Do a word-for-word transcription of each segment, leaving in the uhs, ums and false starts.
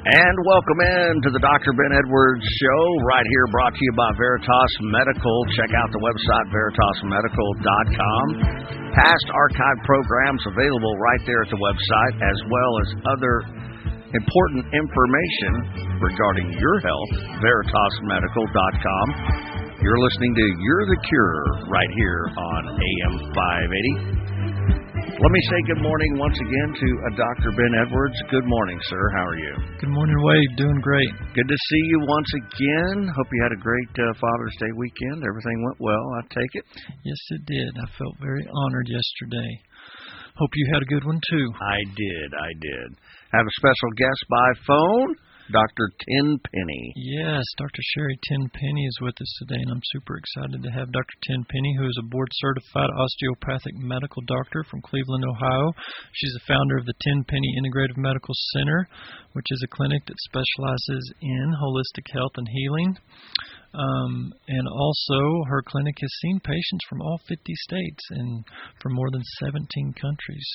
And welcome in to the Doctor Ben Edwards Show, right here brought to you by Veritas Medical. Check out the website, veritas medical dot com. Past archive programs available right there at the website, as well as other important information regarding your health, veritas medical dot com. You're listening to You're the Cure right here on A M five eighty. Let me say good morning once again to uh, Doctor Ben Edwards. Good morning, sir. How are you? Good morning, Wade. Doing great. Good to see you once again. Hope you had a great uh, Father's Day weekend. Everything went well, I take it? Yes, it did. I felt very honored yesterday. Hope you had a good one, too. I did. I did. Have a special guest by phone, Doctor Tenpenny. Yes, Doctor Sherry Tenpenny is with us today, and I'm super excited to have Doctor Tenpenny, who is a board-certified osteopathic medical doctor from Cleveland, Ohio. She's the founder of the Tenpenny Integrative Medical Center, which is a clinic that specializes in holistic health and healing. Um, and also, her clinic has seen patients from all fifty states and from more than seventeen countries.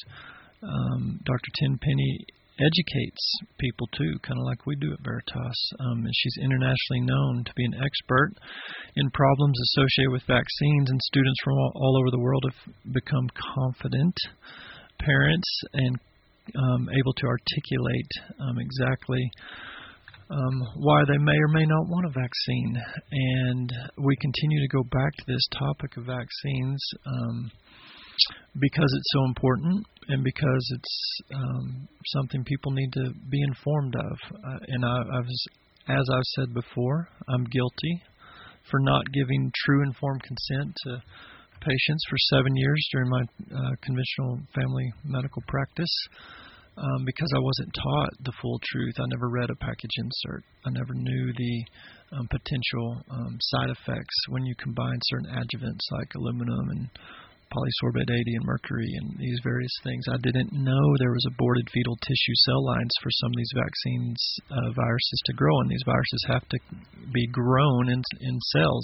Um, Doctor Tenpenny educates people too, kind of like we do at Veritas. Um, and she's internationally known to be an expert in problems associated with vaccines, and students from all, all over the world have become confident parents and um, able to articulate um, exactly um, why they may or may not want a vaccine. And we continue to go back to this topic of vaccines um, because it's so important, and because it's um, something people need to be informed of. Uh, and I, I was, as I've said before, I'm guilty for not giving true informed consent to patients for seven years during my uh, conventional family medical practice um, because I wasn't taught the full truth. I never read a package insert. I never knew the um, potential um, side effects when you combine certain adjuvants like aluminum and polysorbate eighty and mercury and these various things. I didn't know there was aborted fetal tissue cell lines for some of these vaccines uh, viruses to grow, and these viruses have to be grown in, in cells.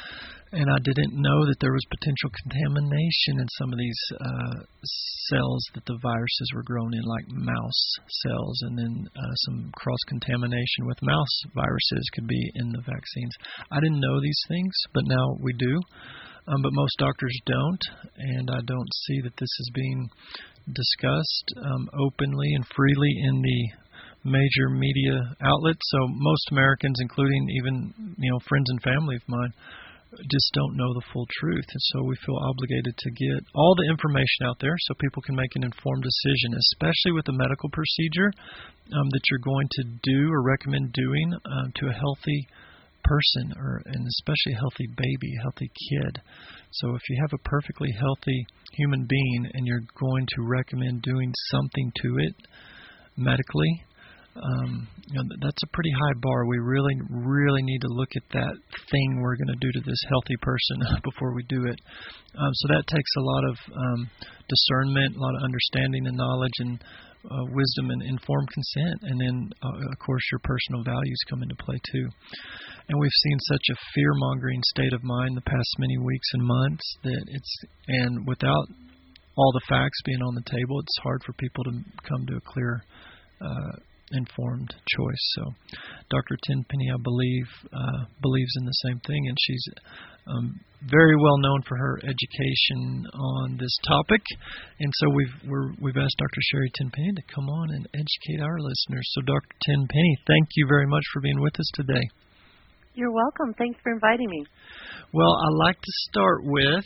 And I didn't know that there was potential contamination in some of these uh, cells that the viruses were grown in, like mouse cells, and then uh, some cross-contamination with mouse viruses could be in the vaccines. I didn't know these things, but now we do. Um, but most doctors don't, and I don't see that this is being discussed um, openly and freely in the major media outlets. So most Americans, including even you know friends and family of mine, just don't know the full truth. And so we feel obligated to get all the information out there so people can make an informed decision, especially with a medical procedure um, that you're going to do or recommend doing um, to a healthy person, or and especially a healthy baby, a healthy kid. So if you have a perfectly healthy human being and you're going to recommend doing something to it medically, um, you know, that's a pretty high bar. We really, really need to look at that thing we're going to do to this healthy person before we do it. Um, so that takes a lot of um, discernment, a lot of understanding and knowledge, and Uh, wisdom and informed consent, and then uh, of course your personal values come into play too. And we've seen such a fear-mongering state of mind the past many weeks and months that it's, and without all the facts being on the table, it's hard for people to come to a clear uh, informed choice. So Doctor Tenpenny, I believe, uh, believes in the same thing, and she's um, very well known for her education on this topic. And so we've we're, we've asked Doctor Sherry Tenpenny to come on and educate our listeners. So Doctor Tenpenny, thank you very much for being with us today. You're welcome. Thanks for inviting me. Well, I'd like to start with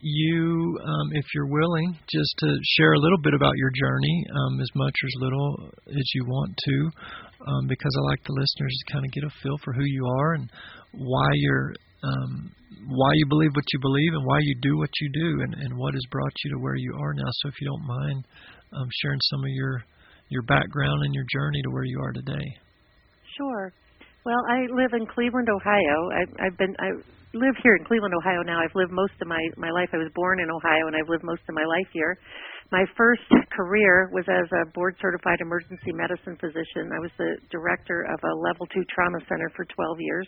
you, um, if you're willing, just to share a little bit about your journey, um, as much or as little as you want to, um, because I like the listeners to kind of get a feel for who you are and why you're, um, why you believe what you believe and why you do what you do, and, and what has brought you to where you are now. So if you don't mind um, sharing some of your your background and your journey to where you are today. Sure. Well, I live in Cleveland, Ohio. I've, I've been I live here in Cleveland, Ohio now. I've lived most of my, my life. I was born in Ohio, and I've lived most of my life here. My first career was as a board-certified emergency medicine physician. I was the director of a level two trauma center for twelve years.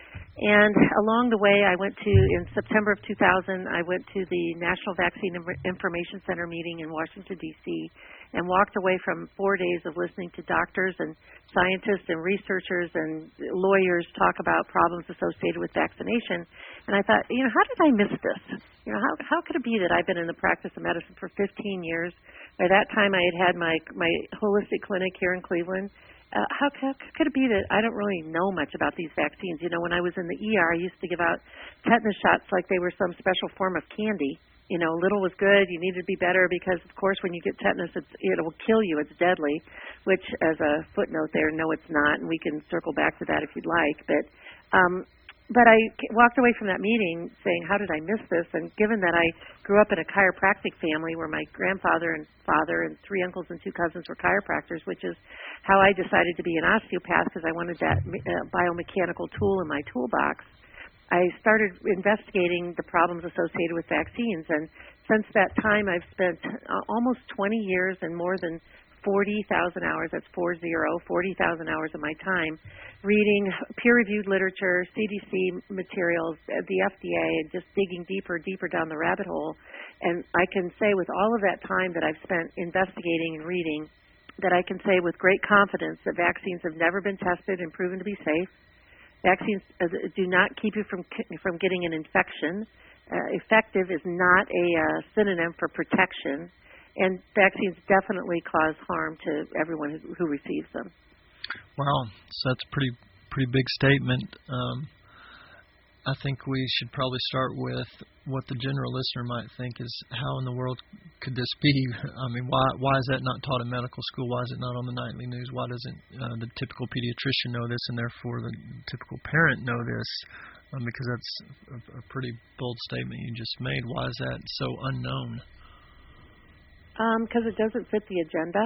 And along the way, I went to, in September of two thousand, I went to the National Vaccine Information Center meeting in Washington, D C, and walked away from four days of listening to doctors and scientists and researchers and lawyers talk about problems associated with vaccination. And I thought, you know, how did I miss this? You know, how how could it be that I've been in the practice of medicine for fifteen years? By that time, I had had my my holistic clinic here in Cleveland. Uh, how, how could it be that I don't really know much about these vaccines? You know, when I was in the E R, I used to give out tetanus shots like they were some special form of candy. You know, little was good. You needed to be better because, of course, when you get tetanus, it's, it will kill you. It's deadly, which, as a footnote there, no, it's not, and we can circle back to that if you'd like. But um, but I walked away from that meeting saying, how did I miss this? And given that I grew up in a chiropractic family where my grandfather and father and three uncles and two cousins were chiropractors, which is how I decided to be an osteopath because I wanted that uh, biomechanical tool in my toolbox, I started investigating the problems associated with vaccines. And since that time, I've spent uh, almost twenty years and more than forty thousand hours, that's four zero, forty thousand hours of my time, reading peer-reviewed literature, C D C materials, the F D A, and just digging deeper, deeper down the rabbit hole. And I can say with all of that time that I've spent investigating and reading, that I can say with great confidence that vaccines have never been tested and proven to be safe. Vaccines do not keep you from from getting an infection. Uh, effective is not a uh, synonym for protection. And vaccines definitely cause harm to everyone who, who receives them. Wow, so that's a pretty pretty big statement. Um, I think we should probably start with what the general listener might think is, how in the world could this be? I mean, why why is that not taught in medical school? Why is it not on the nightly news? Why doesn't uh, the typical pediatrician know this, and therefore the typical parent know this? Um, because that's a, a pretty bold statement you just made. Why is that so unknown? Because um, it doesn't fit the agenda.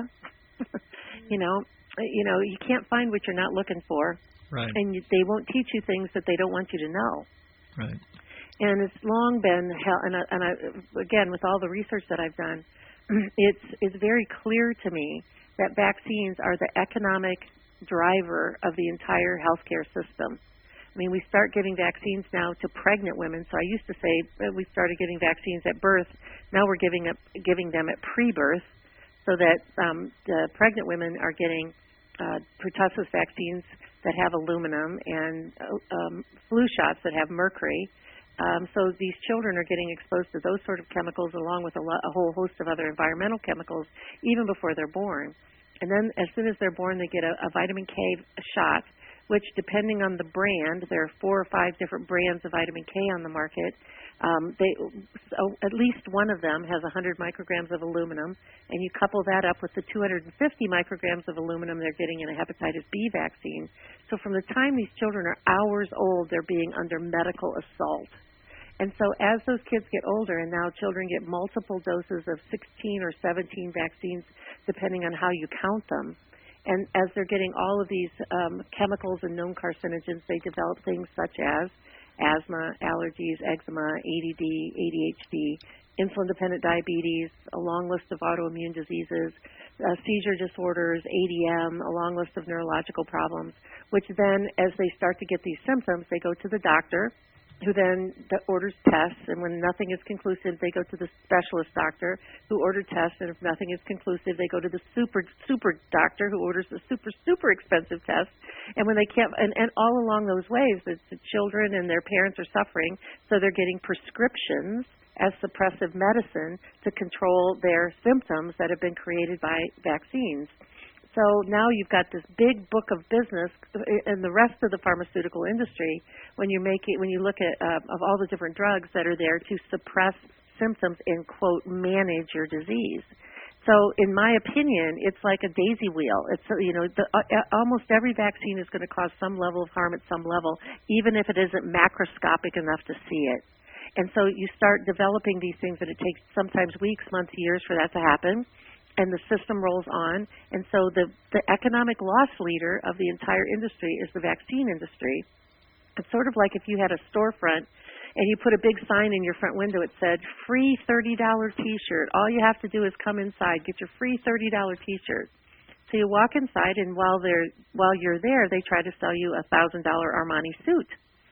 you know, you know, you can't find what you're not looking for, right? And you, they won't teach you things that they don't want you to know, right? And it's long been held. And, I, and I, again, with all the research that I've done, it's it's very clear to me that vaccines are the economic driver of the entire healthcare system. I mean, we start giving vaccines now to pregnant women. So I used to say we started giving vaccines at birth. Now we're giving up, giving them at pre-birth, so that um, the pregnant women are getting uh, pertussis vaccines that have aluminum and uh, um, flu shots that have mercury. Um, so these children are getting exposed to those sort of chemicals along with a, lo- a whole host of other environmental chemicals even before they're born. And then as soon as they're born, they get a, a vitamin K shot, which, depending on the brand, there are four or five different brands of vitamin K on the market. Um, they, so at least one of them has one hundred micrograms of aluminum, and you couple that up with the two hundred fifty micrograms of aluminum they're getting in a hepatitis B vaccine. So from the time these children are hours old, they're being under medical assault. And so as those kids get older, and now children get multiple doses of sixteen or seventeen vaccines, depending on how you count them, and as they're getting all of these um, chemicals and known carcinogens, they develop things such as asthma, allergies, eczema, A D D, A D H D, insulin-dependent diabetes, a long list of autoimmune diseases, uh, seizure disorders, A D M, a long list of neurological problems, which then, as they start to get these symptoms, they go to the doctor, who then orders tests, and when nothing is conclusive, they go to the specialist doctor, who orders tests, and if nothing is conclusive, they go to the super, super doctor, who orders the super, super expensive test, and when they can't, and, and all along those ways, the, the children and their parents are suffering, so they're getting prescriptions as suppressive medicine to control their symptoms that have been created by vaccines. So now you've got this big book of business in the rest of the pharmaceutical industry when you make it, when you look at uh, of all the different drugs that are there to suppress symptoms and, quote, manage your disease. So in my opinion, it's like a daisy wheel. It's, you know, the, uh, almost every vaccine is going to cause some level of harm at some level, even if it isn't macroscopic enough to see it. And so you start developing these things, and it takes sometimes weeks, months, years for that to happen. And the system rolls on, and so the, the economic loss leader of the entire industry is the vaccine industry. It's sort of like if you had a storefront and you put a big sign in your front window. It said, free thirty dollar T-shirt. All you have to do is come inside, get your free thirty dollar T-shirt. So you walk inside, and while they're while you're there, they try to sell you a one thousand dollar Armani suit.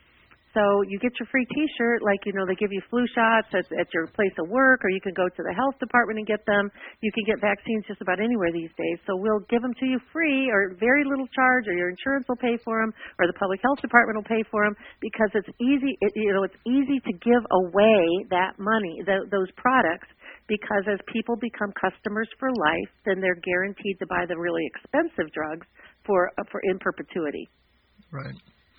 So you get your free T-shirt, like, you know, they give you flu shots at, at your place of work, or you can go to the health department and get them. You can get vaccines just about anywhere these days. So we'll give them to you free or very little charge, or your insurance will pay for them, or the public health department will pay for them, because it's easy, it, you know, it's easy to give away that money, the, those products, because as people become customers for life, then they're guaranteed to buy the really expensive drugs for uh, for in perpetuity. Right.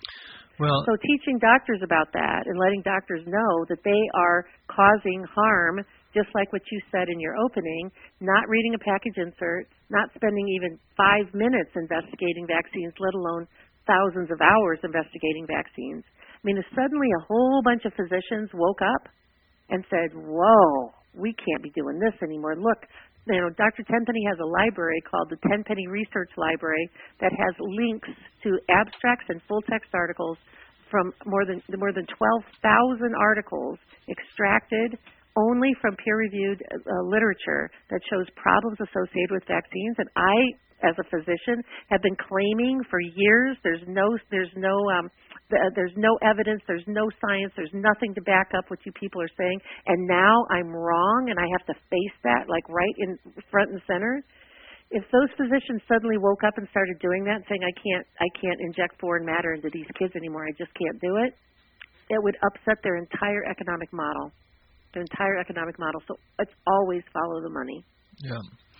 Well, so teaching doctors about that and letting doctors know that they are causing harm, just like what you said in your opening, not reading a package insert, not spending even five minutes investigating vaccines, let alone thousands of hours investigating vaccines. I mean, if suddenly a whole bunch of physicians woke up and said, whoa, we can't be doing this anymore. Look, you know, Doctor Tenpenny has a library called the Tenpenny Research Library that has links to abstracts and full-text articles from more than more than twelve thousand articles extracted only from peer-reviewed uh, literature that shows problems associated with vaccines. And I, as a physician, have been claiming for years there's no there's no um, there's no evidence, there's no science, there's nothing to back up what you people are saying, and now I'm wrong, and I have to face that, like, right in front and center. If those physicians suddenly woke up and started doing that, saying I can't I can't inject foreign matter into these kids anymore, I just can't do it, it would upset their entire economic model, their entire economic model. So it's always follow the money. Yeah.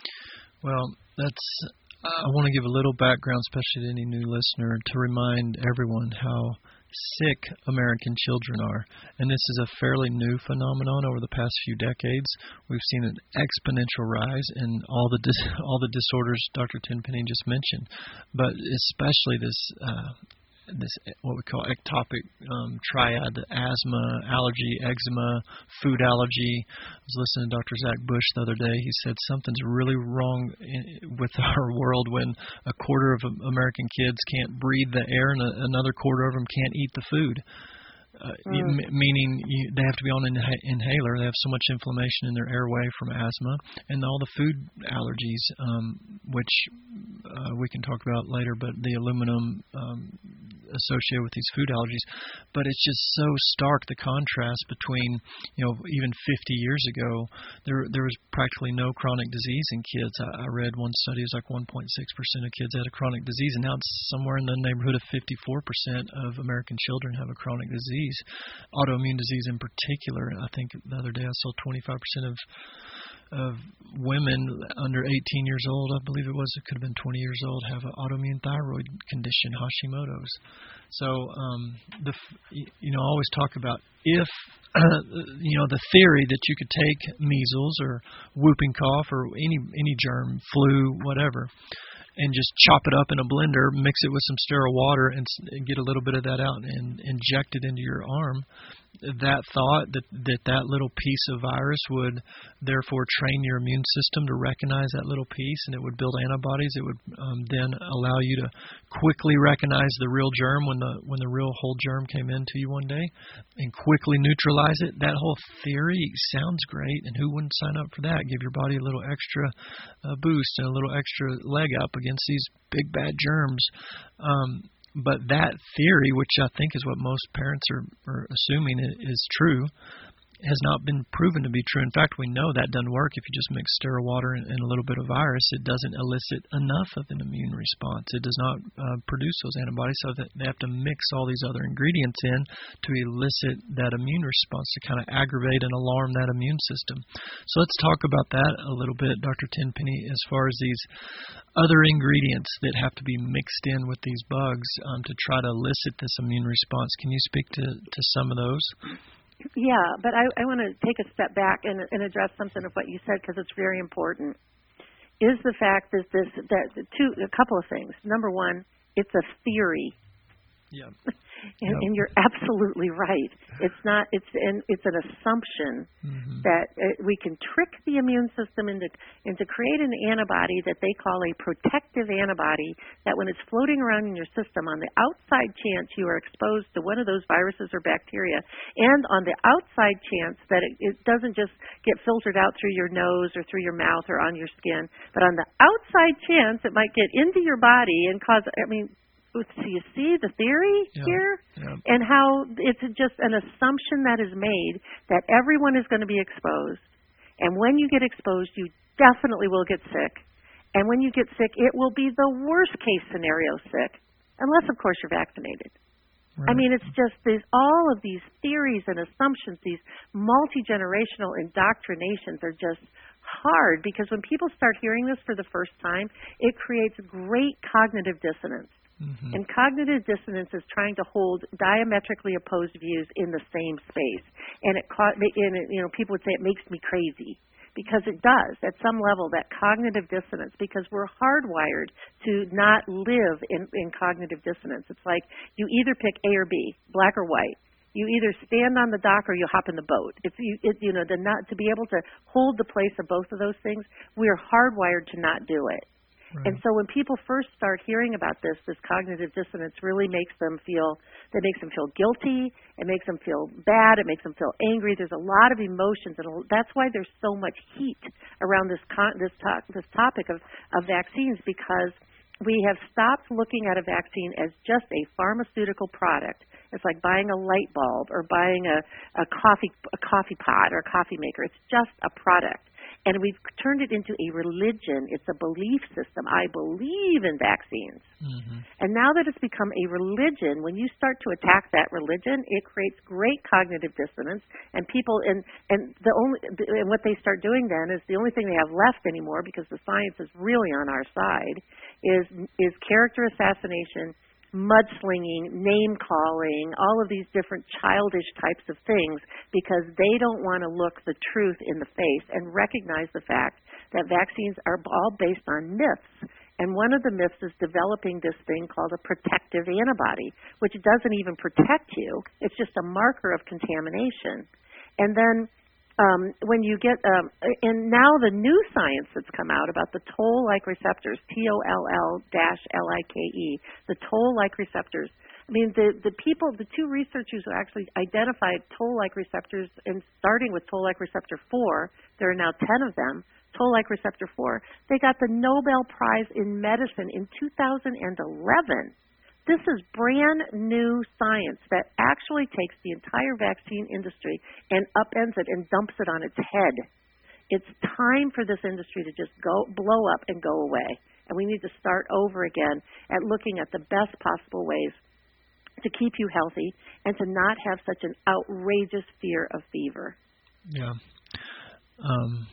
Well, that's. I want to give a little background, especially to any new listener, to remind everyone how sick American children are. And this is a fairly new phenomenon over the past few decades. We've seen an exponential rise in all the dis- all the disorders Doctor Tenpenny just mentioned, but especially this uh, this what we call ectopic um, triad: asthma, allergy, eczema, food allergy. I was listening to Doctor Zach Bush the other day. He said something's really wrong in, with our world when a quarter of American kids can't breathe the air and a, another quarter of them can't eat the food. Uh, mm. m- meaning you, they have to be on an inha- inhaler. They have so much inflammation in their airway from asthma and all the food allergies, um, which uh, we can talk about later, but the aluminum um, associated with these food allergies. But it's just so stark, the contrast between, you know, even fifty years ago, there there was practically no chronic disease in kids. I, I read one study, it was like one point six percent of kids had a chronic disease, and now it's somewhere in the neighborhood of fifty-four percent of American children have a chronic disease. Autoimmune disease in particular. I think the other day I saw twenty-five percent of of women under eighteen years old, I believe it was, it could have been twenty years old, have an autoimmune thyroid condition, Hashimoto's. So, um, the you know, I always talk about if, uh, you know, the theory that you could take measles or whooping cough or any any germ, flu, whatever, and just chop it up in a blender, mix it with some sterile water, and, and get a little bit of that out and inject it into your arm. That thought that, that that little piece of virus would therefore train your immune system to recognize that little piece, and it would build antibodies. It would um, then allow you to quickly recognize the real germ when the when the real whole germ came into you one day, and quickly neutralize it. That whole theory sounds great, and who wouldn't sign up for that? Give your body a little extra uh, boost and a little extra leg up against these big bad germs. Um, But that theory, which I think is what most parents are, are assuming is true, has not been proven to be true. In fact, we know that doesn't work if you just mix sterile water and, and a little bit of virus. It doesn't elicit enough of an immune response. It does not uh, produce those antibodies, so that they have to mix all these other ingredients in to elicit that immune response, to kind of aggravate and alarm that immune system. So let's talk about that a little bit, Doctor Tenpenny, as far as these other ingredients that have to be mixed in with these bugs um, to try to elicit this immune response. Can you speak to, to some of those? Yeah, but I, I want to take a step back and, and address something of what you said, because it's very important. Is the fact that this that two a couple of things. Number one, it's a theory. Yeah. and, yep. and you're absolutely right. It's not. It's an. It's an assumption mm-hmm. that uh, we can trick the immune system into into create an antibody that they call a protective antibody. That when it's floating around in your system, on the outside chance you are exposed to one of those viruses or bacteria, and on the outside chance that it, it doesn't just get filtered out through your nose or through your mouth or on your skin, but on the outside chance it might get into your body and cause. I mean. so you see the theory yeah. here, yeah. and how it's just an assumption that is made that everyone is going to be exposed, and when you get exposed, you definitely will get sick, and when you get sick, it will be the worst case scenario sick, unless of course you're vaccinated. Right. I mean, it's just there's all of these theories and assumptions, these multi-generational indoctrinations are just hard, because when people start hearing this for the first time, it creates great cognitive dissonance. Mm-hmm. And cognitive dissonance is trying to hold diametrically opposed views in the same space. And it, and it you know, people would say it makes me crazy. Because it does, at some level, that cognitive dissonance, because we're hardwired to not live in, in cognitive dissonance. It's like you either pick A or B, black or white. You either stand on the dock or you hop in the boat. It's you, it, you know, to not to be able to hold the place of both of those things, we are hardwired to not do it. Right. And so when people first start hearing about this, this cognitive dissonance really makes them feel, that makes them feel guilty, it makes them feel bad, it makes them feel angry. There's a lot of emotions, and that's why there's so much heat around this con- this, to- this topic of, of vaccines, because we have stopped looking at a vaccine as just a pharmaceutical product. It's like buying a light bulb or buying a, a coffee a coffee pot or a coffee maker. It's just a product. And we've turned it into a religion. It's a belief system. I believe in vaccines. Mm-hmm. And now that it's become a religion, when you start to attack that religion, it creates great cognitive dissonance. And people, and, and the only, and what they start doing then is the only thing they have left anymore, because the science is really on our side, is is character assassination, mudslinging, name-calling, all of these different childish types of things, because they don't want to look the truth in the face and recognize the fact that vaccines are all based on myths. And one of the myths is developing this thing called a protective antibody, which doesn't even protect you. It's just a marker of contamination. And then Um, when you get, um, and now the new science that's come out about the toll-like receptors, T O L L L I K E, the toll-like receptors. I mean, the, the people, the two researchers who actually identified toll-like receptors, and starting with toll-like receptor four, there are now ten of them, toll-like receptor four, they got the Nobel Prize in Medicine in two thousand eleven. This is brand new science that actually takes the entire vaccine industry and upends it and dumps it on its head. It's time for this industry to just go blow up and go away. And we need to start over again at looking at the best possible ways to keep you healthy and to not have such an outrageous fear of fever. Yeah. Um,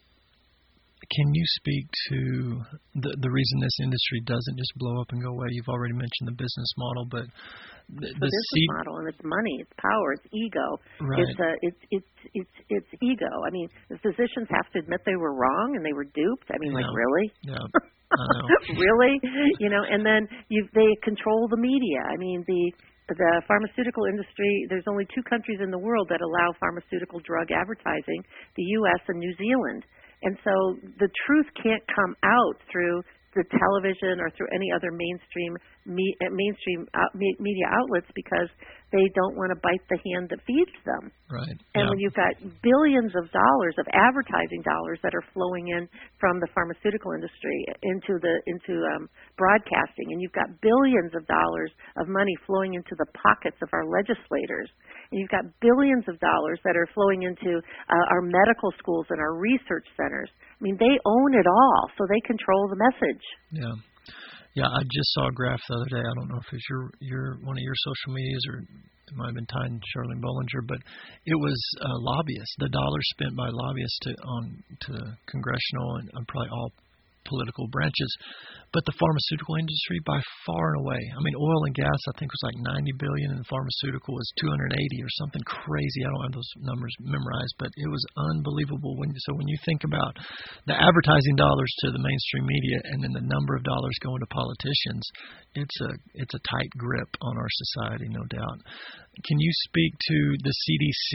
Can you speak to the the reason this industry doesn't just blow up and go away? You've already mentioned the business model, but the, the business seed... model, and it's money, it's power, it's ego. Right. It's a, it's it's it's it's ego. I mean, the physicians have to admit they were wrong and they were duped. I mean, yeah. like really? Yeah. I know. Really? You know, and then you they control the media. I mean, the the pharmaceutical industry, there's only two countries in the world that allow pharmaceutical drug advertising, the U S and New Zealand. And so the truth can't come out through the television or through any other mainstream me, mainstream out, me, media outlets, because they don't want to bite the hand that feeds them. Right. And yeah. when you've got billions of dollars of advertising dollars that are flowing in from the pharmaceutical industry into the into um, broadcasting, and you've got billions of dollars of money flowing into the pockets of our legislators, and you've got billions of dollars that are flowing into uh, our medical schools and our research centers. I mean, they own it all, so they control the message. Yeah. Yeah, I just saw a graph the other day. I don't know if it's your, your one of your social medias, or it might have been tied to Charlene Bollinger, but it was uh, lobbyists, the dollars spent by lobbyists to, on to congressional and uh, probably all political branches. But the pharmaceutical industry, by far and away, I mean, oil and gas, I think, was like ninety billion dollars, and pharmaceutical was two hundred eighty or something crazy. I don't have those numbers memorized, but it was unbelievable. When So when you think about the advertising dollars to the mainstream media and then the number of dollars going to politicians, it's a it's a tight grip on our society, no doubt. Can you speak to the C D C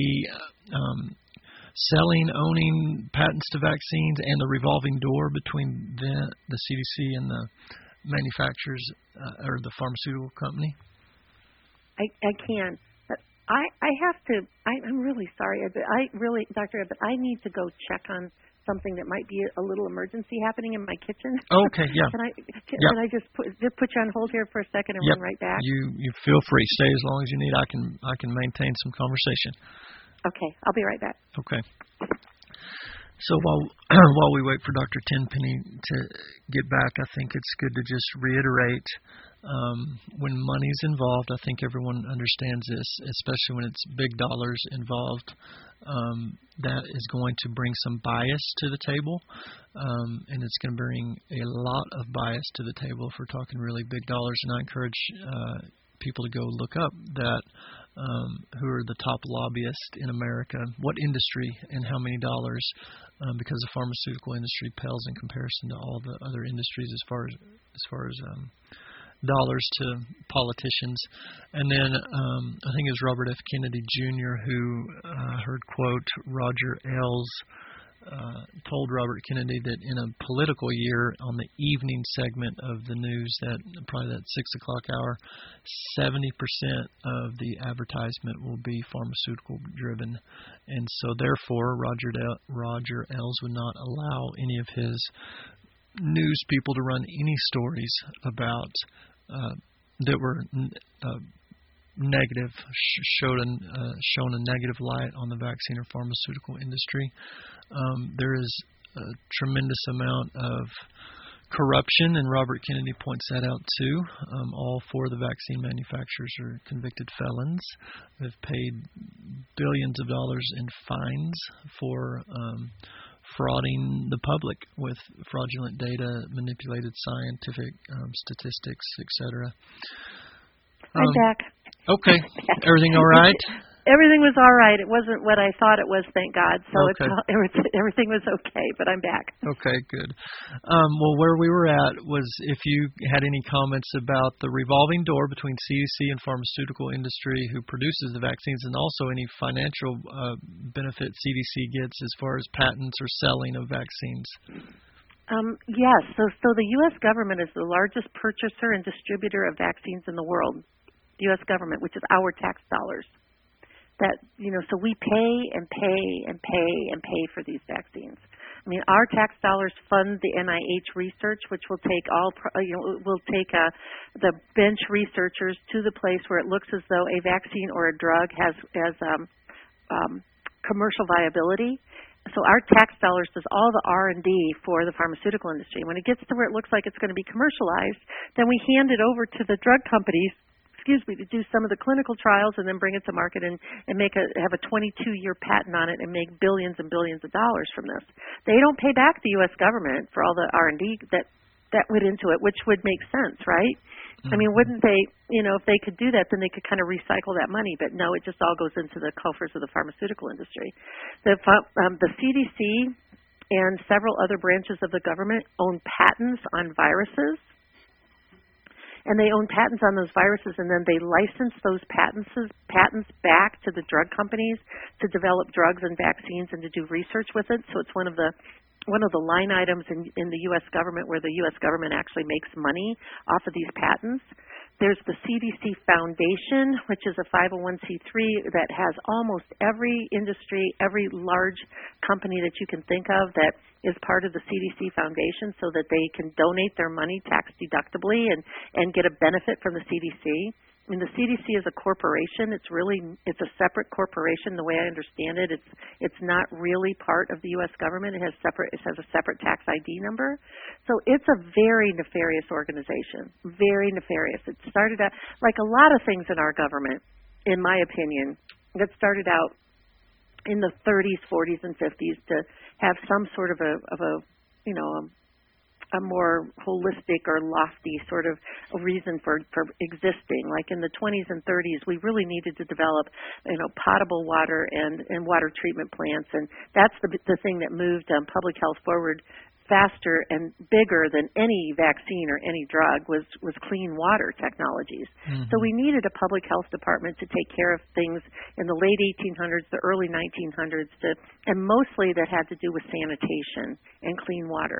um, selling, owning patents to vaccines, and the revolving door between the, the C D C and the manufacturers uh, or the pharmaceutical company? I, I can, but I, I have to. I, I'm really sorry. I really, Doctor Ebbett, I need to go check on something that might be a, a little emergency happening in my kitchen. Okay, yeah. Can I can, yep. can I just put just put you on hold here for a second and yep. run right back? You you feel free. Stay as long as you need. I can I can maintain some conversation. Okay, I'll be right back. Okay. So while while we wait for Doctor Tenpenny to get back, I think it's good to just reiterate um, when money's involved. I think everyone understands this, especially when it's big dollars involved. Um, that is going to bring some bias to the table, um, and it's going to bring a lot of bias to the table if we're talking really big dollars. And I encourage uh, people to go look up that. Um, who are the top lobbyists in America, what industry and how many dollars, um, because the pharmaceutical industry pales in comparison to all the other industries as far as as far as um, dollars to politicians. And then um, I think it was Robert F. Kennedy Junior who uh, heard, quote, Roger Ailes Uh, told Robert Kennedy that in a political year, on the evening segment of the news, that probably that six o'clock hour, seventy percent of the advertisement will be pharmaceutical driven, and so therefore Roger De- Roger Ailes would not allow any of his news people to run any stories about uh, that were uh, negative, sh- showed a, uh, shown a negative light on the vaccine or pharmaceutical industry. Um, there is a tremendous amount of corruption, and Robert Kennedy points that out too. Um, all four of the vaccine manufacturers are convicted felons. They've paid billions of dollars in fines for um, frauding the public with fraudulent data, manipulated scientific um, statistics, et cetera. I'm um, back. Okay. Everything all right? Everything was all right. It wasn't what I thought it was, thank God. So okay. it's, everything was okay, but I'm back. Okay, good. Um, well, where we were at was if you had any comments about the revolving door between C D C and pharmaceutical industry who produces the vaccines, and also any financial uh, benefit C D C gets as far as patents or selling of vaccines. Um, yes. So, so the U S government is the largest purchaser and distributor of vaccines in the world. The U S government, which is our tax dollars. That, you know, so we pay and pay and pay and pay for these vaccines. I mean, our tax dollars fund the N I H research, which will take all, you know, will take uh, the bench researchers to the place where it looks as though a vaccine or a drug has has um, um, commercial viability. So our tax dollars does all the R and D for the pharmaceutical industry. When it gets to where it looks like it's going to be commercialized, then we hand it over to the drug companies, excuse me, to do some of the clinical trials and then bring it to market and, and make a have a twenty-two year patent on it and make billions and billions of dollars from this. They don't pay back the U S government for all the R and D that that went into it, which would make sense, right? Mm-hmm. I mean, wouldn't they, you know, if they could do that, then they could kind of recycle that money. But no, it just all goes into the coffers of the pharmaceutical industry. The, um, the C D C and several other branches of the government own patents on viruses. And they own patents on those viruses, and then they license those patents patents back to the drug companies to develop drugs and vaccines and to do research with it. So it's one of the one of the line items in, in the U S government where the U S government actually makes money off of these patents. There's the C D C Foundation, which is a five oh one c three that has almost every industry, every large company that you can think of that is part of the C D C Foundation so that they can donate their money tax deductibly and, and get a benefit from the C D C. I mean, the C D C is a corporation. It's really, it's a separate corporation the way I understand it. It's it's not really part of the U S government. It has separate, it has a separate tax I D number. So it's a very nefarious organization, very nefarious. It started out, like a lot of things in our government, in my opinion, that started out in the thirties, forties, and fifties to have some sort of a, of a you know, a, a more holistic or lofty sort of reason for, for existing. Like in the twenties and thirties, we really needed to develop, you know, potable water and, and water treatment plants, and that's the the thing that moved um, public health forward faster and bigger than any vaccine or any drug was, was clean water technologies. Mm-hmm. So we needed a public health department to take care of things in the late eighteen hundreds, the early nineteen hundreds, to, and mostly that had to do with sanitation and clean water.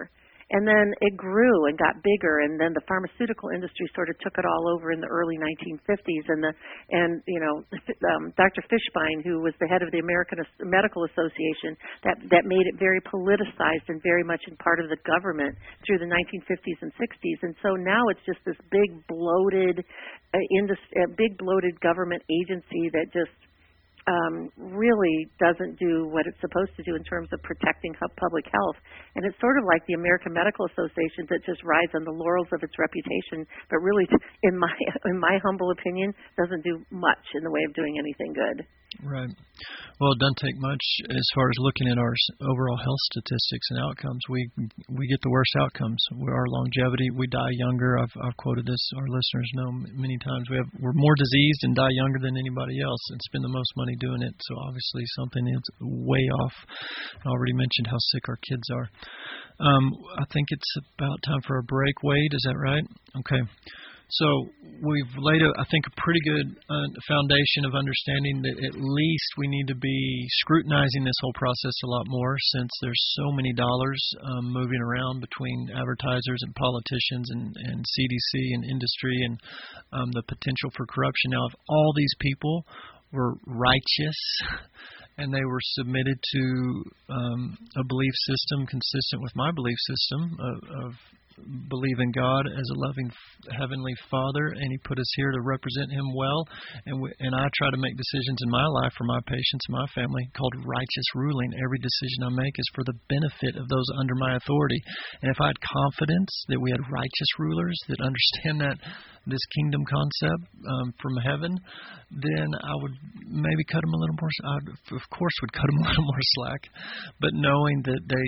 And then it grew and got bigger, and then the pharmaceutical industry sort of took it all over in the early nineteen fifties. And the and you know um, Doctor Fishbein, who was the head of the American Medical Association, that that made it very politicized and very much in part of the government through the nineteen fifties and sixties. And so now it's just this big bloated, uh, indus- uh, big bloated government agency that just Um, really doesn't do what it's supposed to do in terms of protecting public health. And it's sort of like the American Medical Association that just rides on the laurels of its reputation, but really, in my in my humble opinion, doesn't do much in the way of doing anything good. Right. Well, it doesn't take much as far as looking at our overall health statistics and outcomes. We we get the worst outcomes. Our longevity, we die younger. I've I've quoted this. Our listeners know many times. We have we're more diseased and die younger than anybody else, and spend the most money doing it. So obviously something is way off. I already mentioned how sick our kids are. Um, I think it's about time for a break. Wade, is that right? Okay. So we've laid, a, I think, a pretty good uh, foundation of understanding that at least we need to be scrutinizing this whole process a lot more, since there's so many dollars um, moving around between advertisers and politicians and, and C D C and industry, and um, the potential for corruption. Now, if all these people were righteous and they were submitted to um, a belief system consistent with my belief system of, of believe in God as a loving heavenly Father, and He put us here to represent Him well, and we, and I try to make decisions in my life for my patients, my family, called righteous ruling. Every decision I make is for the benefit of those under my authority. And if I had confidence that we had righteous rulers that understand that this kingdom concept um, from heaven, then I would maybe cut them a little more. I, of course, would cut them a little more slack, but knowing that they,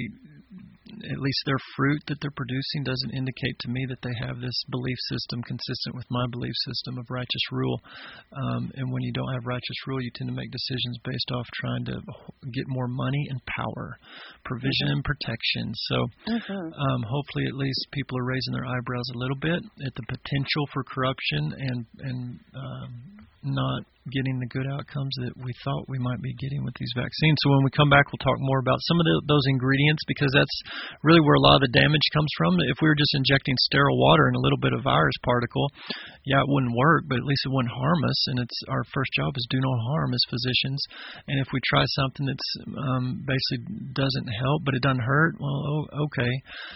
at least their fruit that they're producing, doesn't indicate to me that they have this belief system consistent with my belief system of righteous rule. Um, and when you don't have righteous rule, you tend to make decisions based off trying to get more money and power, provision and protection. So mm-hmm. um, hopefully at least people are raising their eyebrows a little bit at the potential for corruption and, and um, not getting the good outcomes that we thought we might be getting with these vaccines. So when we come back, we'll talk more about some of the, those ingredients, because that's really where a lot of the damage comes from. If we were just injecting sterile water and a little bit of virus particle, yeah, it wouldn't work, but at least it wouldn't harm us. And it's our first job is do no harm as physicians. And if we try something that's um, basically doesn't help, but it doesn't hurt, well, oh, okay.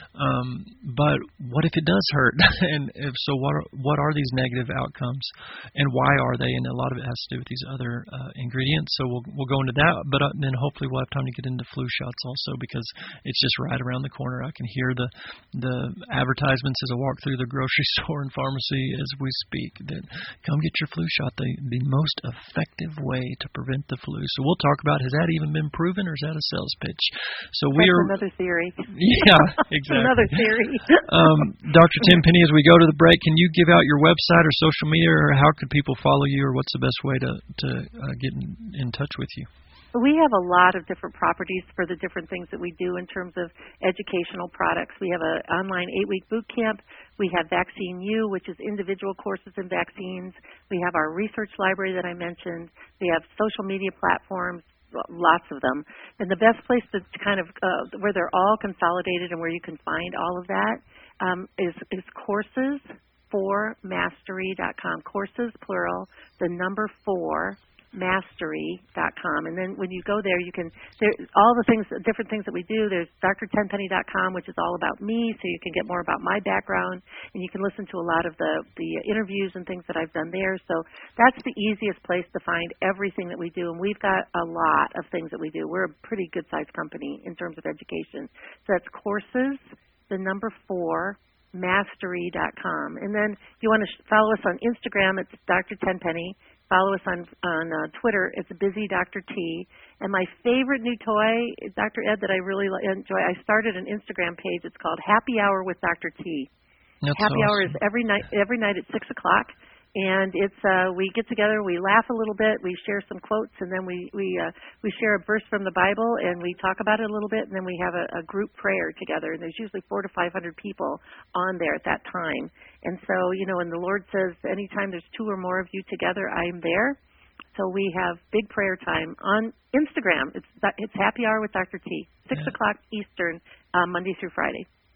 Um, but what if it does hurt? And if so, what are, what are these negative outcomes, and why are they? And a lot of it has to do with these other uh, ingredients. So we'll we'll go into that, but uh, then hopefully we'll have time to get into flu shots also, because it's just right around the corner. I can hear the the advertisements as I walk through the grocery store and pharmacy as we speak, that come get your flu shot, the, the most effective way to prevent the flu. So we'll talk about, has that even been proven, or is that a sales pitch? So we That's are another theory. Yeah, exactly. Another theory. um, Doctor Tenpenny, as we go to the break, can you give out your website or social media, or how could people follow you, or what's the best way to, to uh, get in, in touch with you? We have a lot of different properties for the different things that we do in terms of educational products. We have an online eight-week boot camp. We have Vaccine U, which is individual courses in vaccines. We have our research library that I mentioned. We have social media platforms, lots of them. And the best place to kind of, uh, where they're all consolidated and where you can find all of that um, is, is courses for mastery dot com. Courses, plural, the number four, mastery dot com. And then when you go there, you can, there, all the things, different things that we do, there's D R tenpenny dot com, which is all about me, so you can get more about my background, and you can listen to a lot of the, the interviews and things that I've done there. So that's the easiest place to find everything that we do, and we've got a lot of things that we do. We're a pretty good-sized company in terms of education. So that's courses, the number four, mastery dot com. And then if you want to follow us on Instagram, it's Doctor Tenpenny. Follow us on on uh, Twitter. It's Busy Doctor T. And my favorite new toy, Doctor Ed, that I really enjoy, I started an Instagram page. It's called Happy Hour with Doctor T. That's Happy awesome. Hour is every night every night at six o'clock. And it's uh, we get together, we laugh a little bit, we share some quotes, and then we we uh, we share a verse from the Bible, and we talk about it a little bit, and then we have a, a group prayer together. And there's usually four to five hundred people on there at that time. And so, you know, and the Lord says, anytime there's two or more of you together, I'm there. So we have big prayer time on Instagram. It's it's Happy Hour with Doctor T, six yeah. o'clock Eastern, uh, Monday through Friday.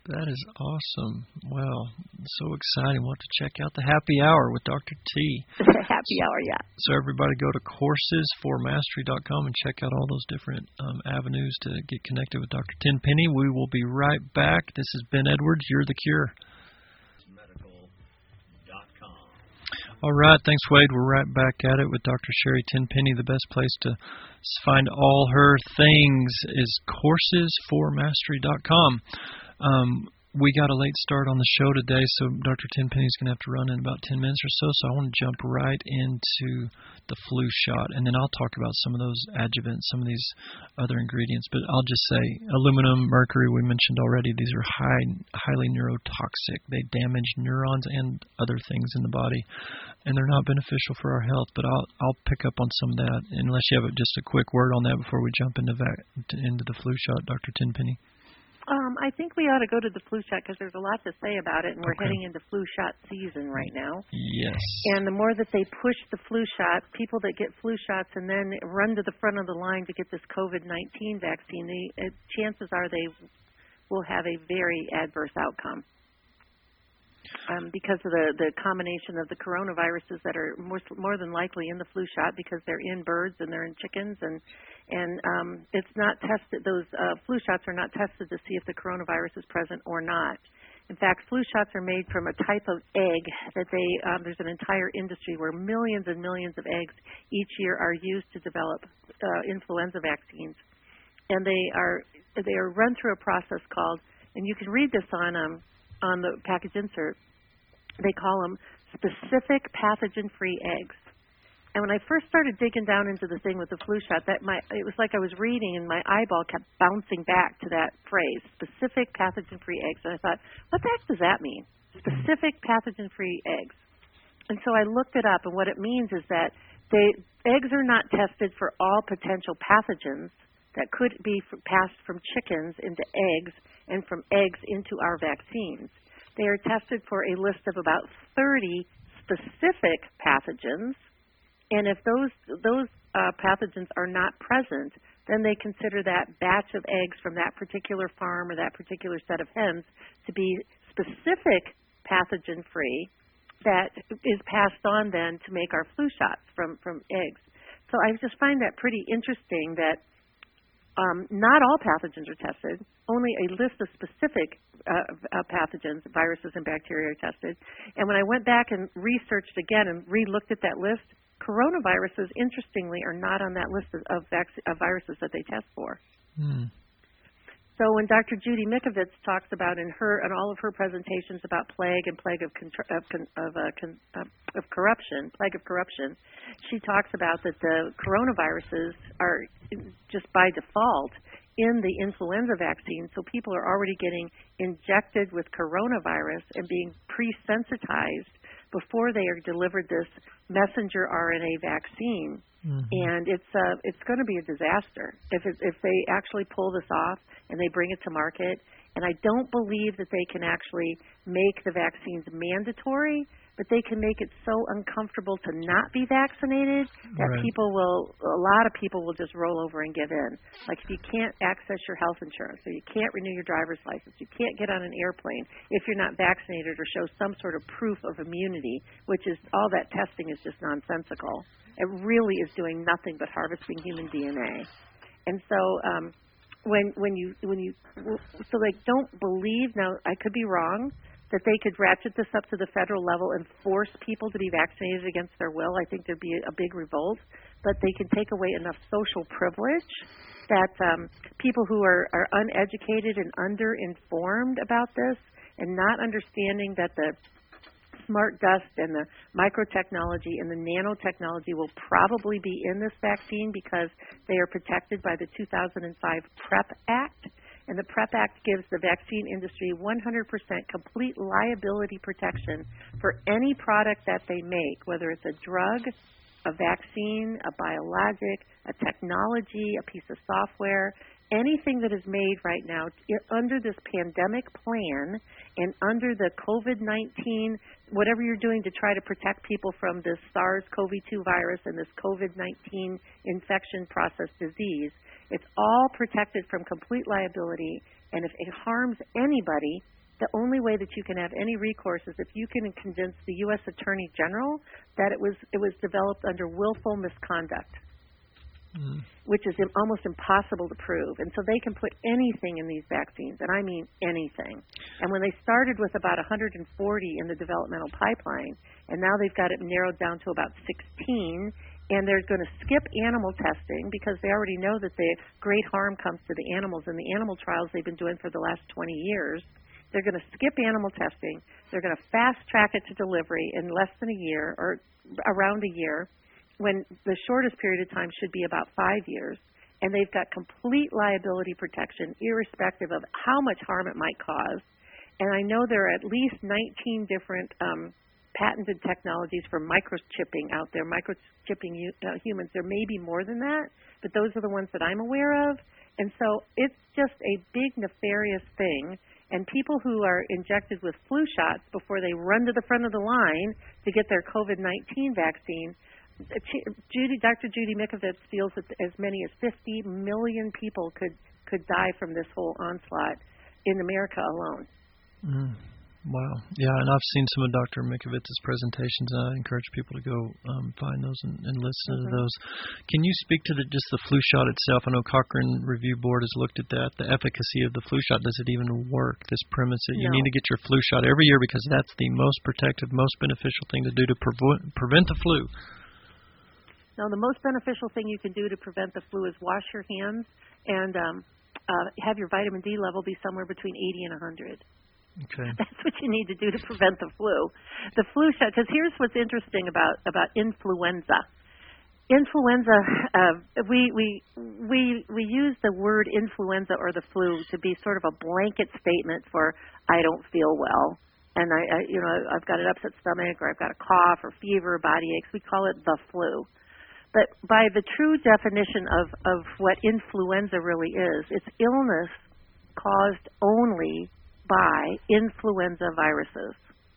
That is awesome. Well, so exciting. We'll have to check out the happy hour with Doctor T. Happy hour, yeah. So everybody go to courses for mastery dot com and check out all those different um, avenues to get connected with Doctor Tenpenny. We will be right back. This is Ben Edwards. You're the Cure. medical dot com. All right. Thanks, Wade. We're right back at it with Doctor Sherry Tenpenny. The best place to find all her things is courses for mastery dot com. Um, we got a late start on the show today, so Doctor Tenpenny's going to have to run in about ten minutes or so, so I want to jump right into the flu shot, and then I'll talk about some of those adjuvants, some of these other ingredients. But I'll just say aluminum, mercury, we mentioned already, these are high, highly neurotoxic. They damage neurons and other things in the body, and they're not beneficial for our health. But I'll I'll pick up on some of that, unless you have just a quick word on that before we jump into, vac- into the flu shot, Doctor Tenpenny. Um, I think we ought to go to the flu shot because there's a lot to say about it, and we're Okay. heading into flu shot season right now. Yes. And the more that they push the flu shot, people that get flu shots and then run to the front of the line to get this COVID nineteen vaccine, they, uh, chances are they will have a very adverse outcome. Um, because of the, the combination of the coronaviruses that are more, more than likely in the flu shot because they're in birds and they're in chickens, and and um, it's not tested. Those uh, flu shots are not tested to see if the coronavirus is present or not. In fact, flu shots are made from a type of egg that they um, there's an entire industry where millions and millions of eggs each year are used to develop uh, influenza vaccines, and they are they are run through a process called, and you can read this on um, on the package insert. They call them specific pathogen-free eggs. And when I first started digging down into the thing with the flu shot, that my it was like I was reading and my eyeball kept bouncing back to that phrase, specific pathogen-free eggs. And I thought, what the heck does that mean? Specific pathogen-free eggs. And so I looked it up, and what it means is that they eggs are not tested for all potential pathogens that could be passed from chickens into eggs and from eggs into our vaccines. They are tested for a list of about thirty specific pathogens, and if those those uh, pathogens are not present, then they consider that batch of eggs from that particular farm or that particular set of hens to be specific pathogen-free that is passed on then to make our flu shots from, from eggs. So I just find that pretty interesting that Um, not all pathogens are tested. Only a list of specific uh, uh, pathogens, viruses, and bacteria are tested. And when I went back and researched again and re-looked at that list, coronaviruses, interestingly, are not on that list of, of, vac- of viruses that they test for. Hmm. So when Doctor Judy Mikovits talks about in her and all of her presentations about plague and plague of contr- of con- of, uh, con- uh, of corruption, plague of corruption, she talks about that the coronaviruses are just by default in the influenza vaccine, so people are already getting injected with coronavirus and being pre-sensitized before they are delivered this messenger R N A vaccine. Mm-hmm. And it's uh, it's going to be a disaster if it, if they actually pull this off and they bring it to market. And I don't believe that they can actually make the vaccines mandatory, but they can make it so uncomfortable to not be vaccinated that right. people will, a lot of people will just roll over and give in. Like if you can't access your health insurance, or you can't renew your driver's license, you can't get on an airplane if you're not vaccinated or show some sort of proof of immunity, which is, all that testing is just nonsensical. It really is doing nothing but harvesting human D N A. And so um, when when you when you so they don't believe, now I could be wrong, that they could ratchet this up to the federal level and force people to be vaccinated against their will. I think there'd be a big revolt, but they can take away enough social privilege that um, people who are, are uneducated and underinformed about this and not understanding that the smart dust and the microtechnology and the nanotechnology will probably be in this vaccine because they are protected by the two thousand five PrEP Act. And the PrEP Act gives the vaccine industry one hundred percent complete liability protection for any product that they make, whether it's a drug, a vaccine, a biologic, a technology, a piece of software, anything that is made right now under this pandemic plan and under the COVID nineteen, whatever you're doing to try to protect people from this SARS-C o V two virus and this COVID nineteen infection process disease, it's all protected from complete liability, And if it harms anybody, the only way that you can have any recourse is if you can convince the U S Attorney General that it was it was developed under willful misconduct, mm. which is almost impossible to prove. And so they can put anything in these vaccines, and I mean anything. And when they started with about one hundred forty in the developmental pipeline, and now they've got it narrowed down to about sixteen, and they're going to skip animal testing because they already know that the great harm comes to the animals in the animal trials they've been doing for the last twenty years. They're going to skip animal testing. They're going to fast-track it to delivery in less than a year or around a year when the shortest period of time should be about five years. And they've got complete liability protection irrespective of how much harm it might cause. And I know there are at least nineteen different um, patented technologies for microchipping out there, microchipping uh, humans. There may be more than that, but those are the ones that I'm aware of. And so it's just a big nefarious thing. And people who are injected with flu shots before they run to the front of the line to get their COVID nineteen vaccine, Judy, Doctor Judy Mikovits feels that as many as fifty million people could, could die from this whole onslaught in America alone. Mm. Wow. Yeah, and I've seen some of Doctor Mikovits' presentations, and I encourage people to go um, find those and, and listen mm-hmm. to those. Can you speak to the, just the flu shot itself? I know Cochrane Review Board has looked at that, the efficacy of the flu shot. Does it even work, this premise that you no. need to get your flu shot every year because that's the most protective, most beneficial thing to do to prevent, prevent the flu? No, the most beneficial thing you can do to prevent the flu is wash your hands and um, uh, have your vitamin D level be somewhere between eighty and one hundred. Okay. That's what you need to do to prevent the flu. The flu shot, because here's what's interesting about, about influenza. Influenza, uh, we, we, we, we use the word influenza or the flu to be sort of a blanket statement for I don't feel well. And, I, I you know, I've got an upset stomach or I've got a cough or fever or body aches. We call it the flu. But by the true definition of, of what influenza really is, it's illness caused only by influenza viruses.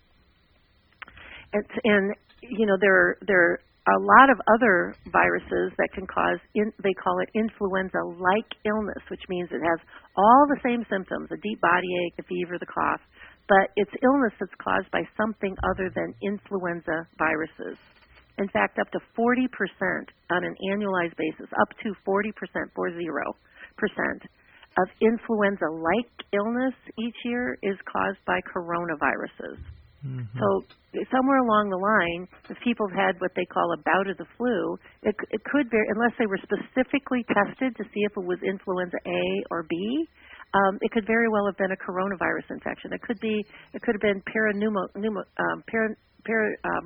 It's, and, you know, there, there are a lot of other viruses that can cause, in, they call it influenza-like illness, which means it has all the same symptoms, a deep body ache, the fever, the cough, but it's illness that's caused by something other than influenza viruses. In fact, up to forty percent on an annualized basis, up to forty percent, four zero percent, of influenza-like illness each year is caused by coronaviruses. Mm-hmm. So somewhere along the line, if people have had what they call a bout of the flu, it, it could be, unless they were specifically tested to see if it was influenza A or B, um, it could very well have been a coronavirus infection. It could be, it could have been parapneumo, pneumo, um, para, para, um,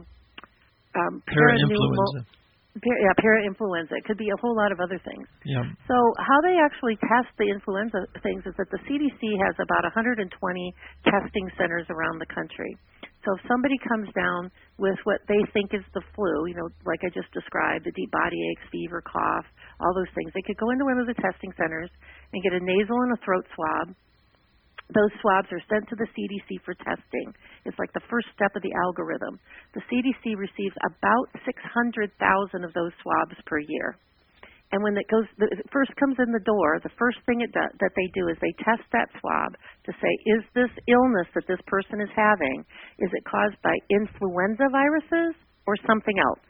um, para-influenza. Yeah, para-influenza. It could be a whole lot of other things. Yeah. So how they actually test the influenza things is that the C D C has about one hundred twenty testing centers around the country. So if somebody comes down with what they think is the flu, you know, like I just described, the deep body aches, fever, cough, all those things, they could go into one of the testing centers and get a nasal and a throat swab. Those swabs are sent to the C D C for testing. It's like the first step of the algorithm. The C D C receives about six hundred thousand of those swabs per year. And when it goes, it first comes in the door, the first thing it do, that they do is they test that swab to say, is this illness that this person is having, is it caused by influenza viruses or something else?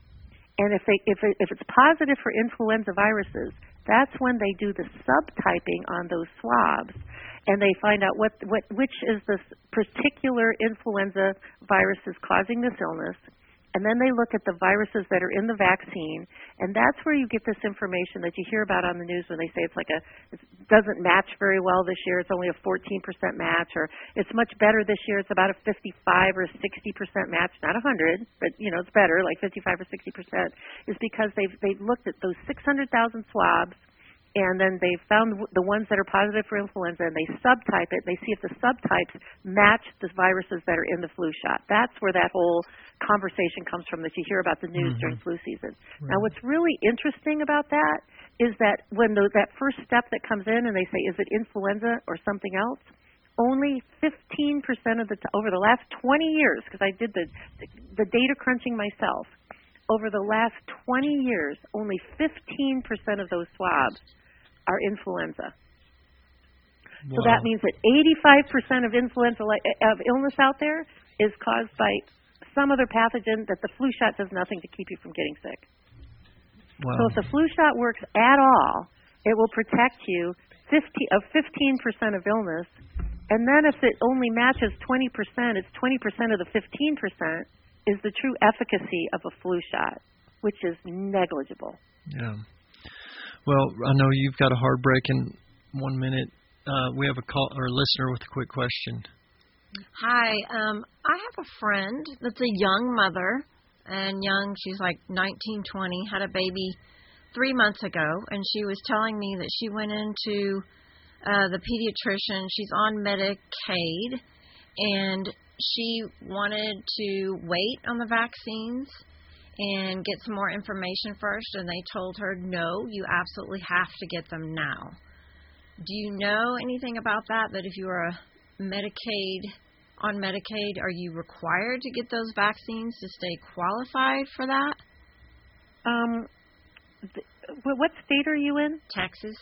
And if, they, if, it, if it's positive for influenza viruses, that's when they do the subtyping on those swabs. And they find out what, what which is this particular influenza virus is causing this illness. And then they look at the viruses that are in the vaccine, and that's where you get this information that you hear about on the news when they say it's like a, it doesn't match very well this year, it's only a fourteen percent match, or it's much better this year, it's about a fifty-five or sixty percent match, not one hundred, but, you know, it's better, like fifty-five or sixty percent, is because they've, they've looked at those six hundred thousand swabs, and then they found the ones that are positive for influenza, and they subtype it. They see if the subtypes match the viruses that are in the flu shot. That's where that whole conversation comes from that you hear about the news mm-hmm. during flu season. Right. Now, what's really interesting about that is that when the, that first step that comes in and they say, is it influenza or something else, only fifteen percent of the t- over the last twenty years, because I did the, the data crunching myself, over the last twenty years, only fifteen percent of those swabs are influenza. Wow. So that means that eighty-five percent of influenza of illness out there is caused by some other pathogen that the flu shot does nothing to keep you from getting sick. Wow. So if the flu shot works at all, it will protect you fifty of fifteen percent of illness. And then if it only matches twenty percent, it's twenty percent of the fifteen percent is the true efficacy of a flu shot, which is negligible. Yeah. Well, I know you've got a hard break in one minute. Uh, we have a call or a listener with a quick question. Hi. Um, I have a friend that's a young mother, and young, she's like nineteen, twenty, had a baby three months ago, and she was telling me that she went into uh, the pediatrician. She's on Medicaid, and she wanted to wait on the vaccines and get some more information first, and they told her, no, you absolutely have to get them now. Do you know anything about that, that if you are a Medicaid, on Medicaid, are you required to get those vaccines to stay qualified for that? Um, th- what state are you in? Texas.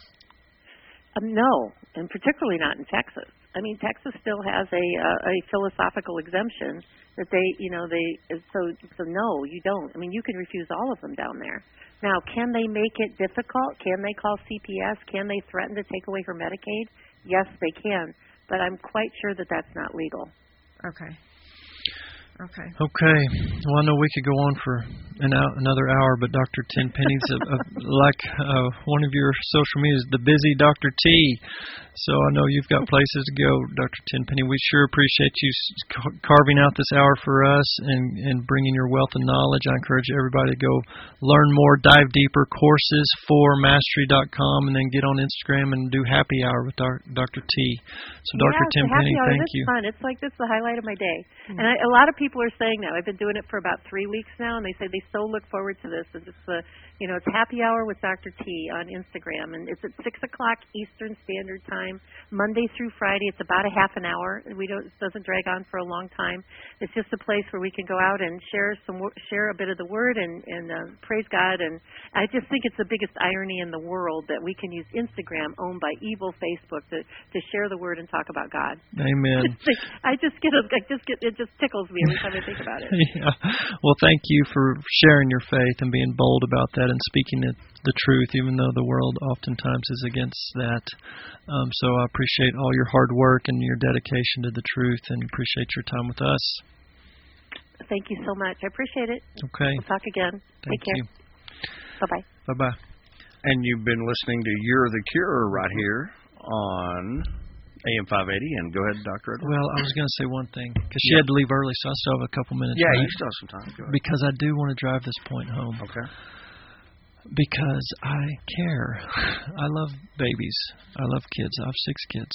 Um, no, and particularly not in Texas. I mean, Texas still has a uh, a philosophical exemption that they, you know, they so so no, you don't. I mean, you can refuse all of them down there. Now, can they make it difficult? Can they call C P S? Can they threaten to take away her Medicaid? Yes, they can, but I'm quite sure that that's not legal. Okay. Okay. Okay. Well, I know we could go on for an hour, another hour, but Doctor Tenpenny's a, a, like uh, one of your social medias, the busy Doctor T. So I know you've got places to go, Doctor Tenpenny. We sure appreciate you carving out this hour for us and, and bringing your wealth of knowledge. I encourage everybody to go learn more, dive deeper, courses for mastery dot com, and then get on Instagram and do happy hour with Doctor T. So Doctor Yeah, Tenpenny, hour, thank it's you. Fun. It's like this is the highlight of my day. Mm-hmm. And I, a lot of people are saying now, I've been doing it for about three weeks now, and they say they so look forward to this. And it's the, you know, it's happy hour with Doctor T on Instagram, and it's at six o'clock Eastern Standard Time, Monday through Friday. It's about a half an hour. We don't, it doesn't drag on for a long time. It's just a place where we can go out and share some, share a bit of the word and, and uh, praise God. And I just think it's the biggest irony in the world that we can use Instagram, owned by evil Facebook, to to share the word and talk about God. Amen. I just get, a, I just get, it just tickles me every time I think about it. Yeah. Well, thank you for sharing your faith and being bold about that and speaking it, the truth, even though the world oftentimes is against that. Um, so I appreciate all your hard work and your dedication to the truth, and appreciate your time with us. Thank you so much. I appreciate it. Okay. We'll talk again. Thank Take care. you. Bye-bye. Bye-bye. And you've been listening to You're the Cure right here on A M five eighty. And go ahead, Doctor Edwards. Well, I was going to say one thing, because she Yeah. had to leave early, so I still have a couple minutes. Yeah, right? you still have some time. Go ahead. Because I do want to drive this point home. Okay. Because I care. I love babies. I love kids. I have six kids.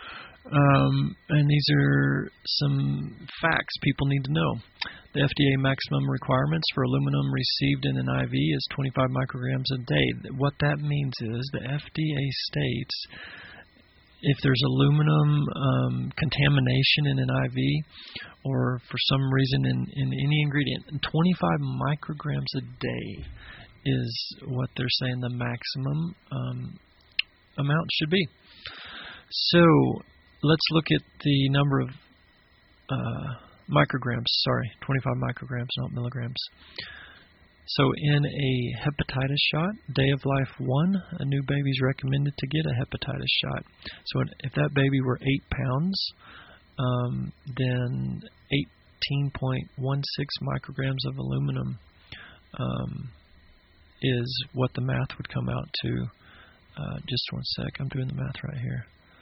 Um, and these are some facts people need to know. The F D A maximum requirements for aluminum received in an I V is twenty-five micrograms a day. What that means is the F D A states if there's aluminum um, contamination in an I V or for some reason in, in any ingredient, twenty-five micrograms a day is what they're saying the maximum um, amount should be. So let's look at the number of uh, micrograms, sorry, twenty-five micrograms, not milligrams. So in a hepatitis shot, day of life one, a new baby is recommended to get a hepatitis shot. So if that baby were eight pounds, um, then eighteen point one six micrograms of aluminum um, is what the math would come out to. Uh, just one sec, I'm doing the math right here.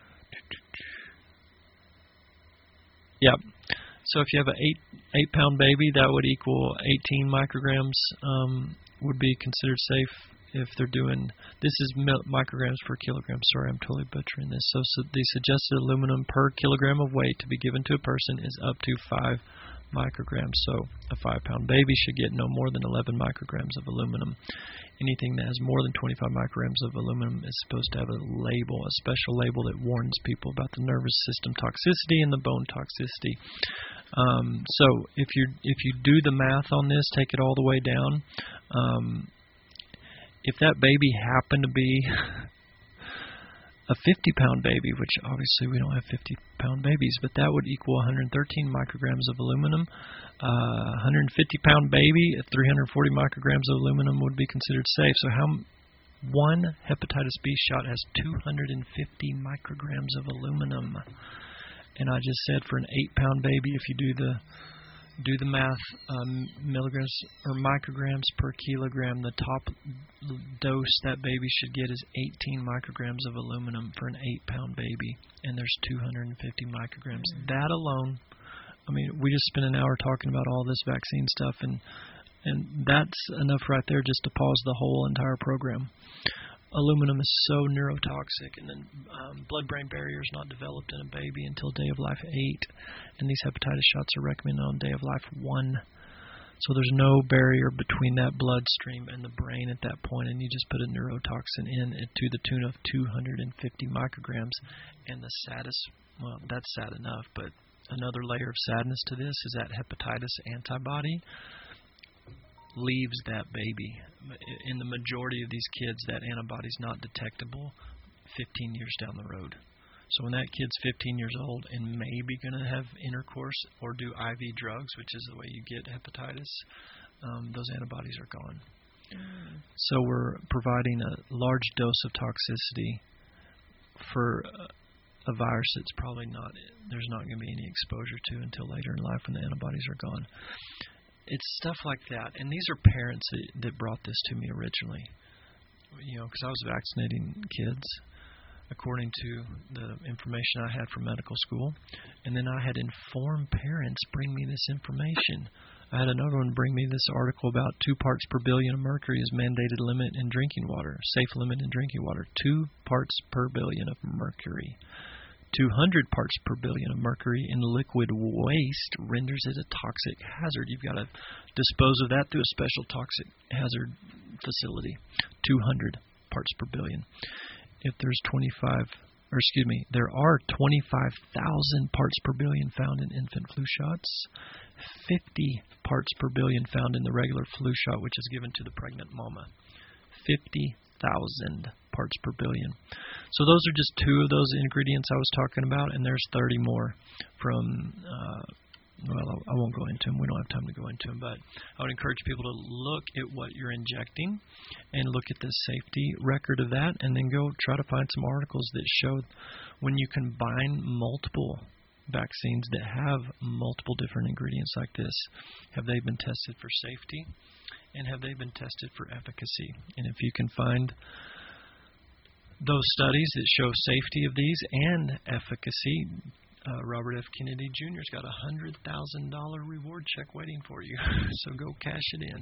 Yep. So if you have an eight eight pound baby, that would equal eighteen micrograms. Um, would be considered safe if they're doing. This is micrograms per kilogram. Sorry, I'm totally butchering this. So, so the suggested aluminum per kilogram of weight to be given to a person is up to five micrograms. So a five pound baby should get no more than eleven micrograms of aluminum. Anything that has more than twenty-five micrograms of aluminum is supposed to have a label, a special label that warns people about the nervous system toxicity and the bone toxicity. Um, so if you if you do the math on this, take it all the way down. Um, if that baby happened to be a fifty-pound baby, which obviously we don't have fifty-pound babies, but that would equal one hundred thirteen micrograms of aluminum. Uh, one hundred fifty-pound baby at three hundred forty micrograms of aluminum would be considered safe. So how one hepatitis B shot has two hundred fifty micrograms of aluminum. And I just said for an eight-pound baby, if you do the do the math, um, milligrams or micrograms per kilogram, the top dose that baby should get is eighteen micrograms of aluminum for an eight-pound baby, and there's two hundred fifty micrograms. Mm-hmm. That alone, I mean, we just spent an hour talking about all this vaccine stuff, and and that's enough right there just to pause the whole entire program. Aluminum is so neurotoxic, and then um, blood-brain barrier is not developed in a baby until day of life eight, and these hepatitis shots are recommended on day of life one. So there's no barrier between that bloodstream and the brain at that point, and you just put a neurotoxin in it to the tune of two hundred fifty micrograms. And the saddest, well, that's sad enough, but another layer of sadness to this is that hepatitis antibody leaves that baby. In the majority of these kids, that antibody is not detectable fifteen years down the road. So when that kid's fifteen years old and maybe going to have intercourse or do I V drugs, which is the way you get hepatitis, um, those antibodies are gone. Mm. So we're providing a large dose of toxicity for a, a virus that's probably not, there's not going to be any exposure to until later in life when the antibodies are gone. It's stuff like that, and these are parents that, that brought this to me originally. You know, because I was vaccinating kids according to the information I had from medical school, and then I had informed parents bring me this information. I had another one bring me this article about two parts per billion of mercury is mandated limit in drinking water, safe limit in drinking water. Two parts per billion of mercury. two hundred parts per billion of mercury in liquid waste renders it a toxic hazard. You've got to dispose of that through a special toxic hazard facility. two hundred parts per billion. If there's twenty-five, or excuse me, there are twenty-five thousand parts per billion found in infant flu shots, fifty parts per billion found in the regular flu shot, which is given to the pregnant mama. fifty thousand parts per billion. So those are just two of those ingredients I was talking about, and there's thirty more from, uh, well, I won't go into them. We don't have time to go into them, but I would encourage people to look at what you're injecting and look at the safety record of that, and then go try to find some articles that show when you combine multiple vaccines that have multiple different ingredients like this, have they been tested for safety, and have they been tested for efficacy? And if you can find those studies that show safety of these and efficacy, uh, Robert F. Kennedy Junior's got a one hundred thousand dollars reward check waiting for you, so go cash it in.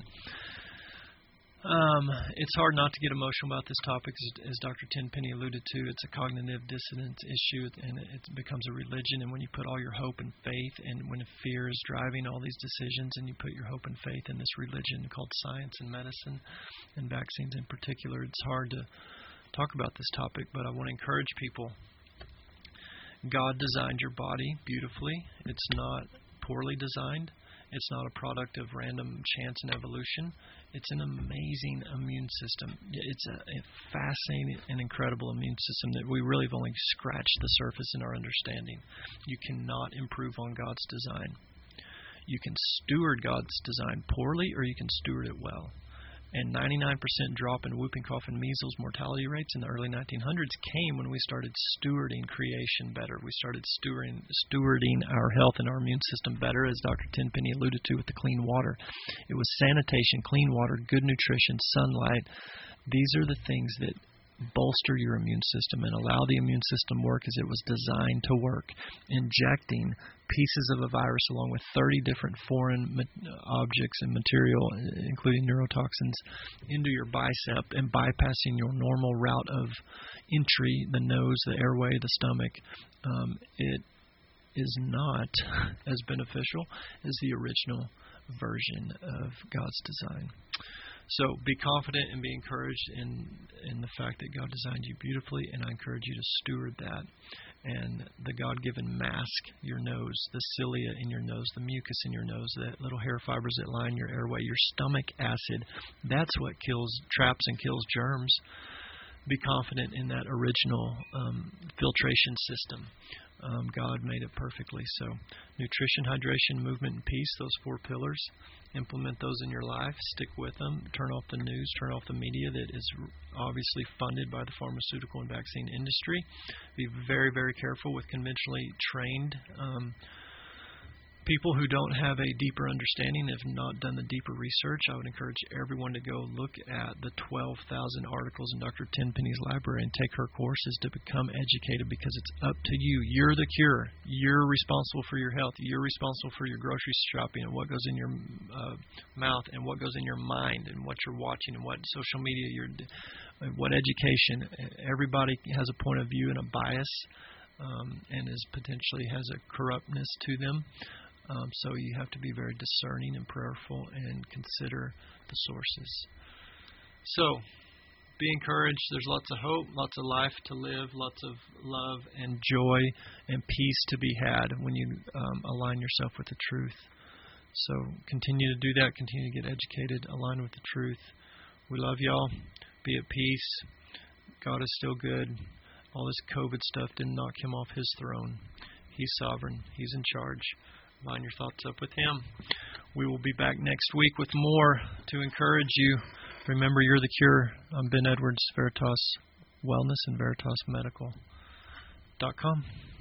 Um, it's hard not to get emotional about this topic, as, as Doctor Tenpenny alluded to. It's a cognitive dissonance issue, and it becomes a religion. And when you put all your hope and faith, and when fear is driving all these decisions, and you put your hope and faith in this religion called science and medicine, and vaccines in particular, it's hard to talk about this topic. But I want to encourage people. God designed your body beautifully. It's not poorly designed. It's not a product of random chance and evolution. It's an amazing immune system. It's a, a fascinating and incredible immune system that we really have only scratched the surface in our understanding. You cannot improve on God's design. You can steward God's design poorly, or you can steward it well. And ninety-nine percent drop in whooping cough and measles mortality rates in the early nineteen hundreds came when we started stewarding creation better. We started stewarding, stewarding our health and our immune system better, as Doctor Tenpenny alluded to with the clean water. It was sanitation, clean water, good nutrition, sunlight. These are the things that bolster your immune system and allow the immune system work as it was designed to work. Injecting pieces of a virus along with thirty different foreign objects and material, including neurotoxins, into your bicep and bypassing your normal route of entry, the nose, the airway, the stomach, um, it is not as beneficial as the original version of God's design. So be confident and be encouraged in in the fact that God designed you beautifully, and I encourage you to steward that. And the God-given mask, your nose, the cilia in your nose, the mucus in your nose, the little hair fibers that line your airway, your stomach acid, that's what kills, traps and kills germs. be confident in that original um, filtration system. Um, God made it perfectly. So nutrition, hydration, movement, and peace, those four pillars. Implement those in your life. Stick with them. Turn off the news. Turn off the media that is obviously funded by the pharmaceutical and vaccine industry. Be very, very careful with conventionally trained um, people who don't have a deeper understanding, have not done the deeper research. I would encourage everyone to go look at the twelve thousand articles in Doctor Tenpenny's library and take her courses to become educated, because it's up to you. You're the cure. You're responsible for your health. You're responsible for your grocery shopping and what goes in your uh, mouth and what goes in your mind and what you're watching and what social media you're, what education. Everybody has a point of view and a bias, um, and is potentially has a corruptness to them. Um, so you have to be very discerning and prayerful and consider the sources. So be encouraged. There's lots of hope, lots of life to live, lots of love and joy and peace to be had when you um, align yourself with the truth. So continue to do that. Continue to get educated, align with the truth. We love y'all. Be at peace. God is still good. All this COVID stuff didn't knock him off his throne. He's sovereign. He's in charge. Line your thoughts up with him. We will be back next week with more to encourage you. Remember, you're the cure. I'm Ben Edwards, Veritas Wellness and Veritas Medical dot com.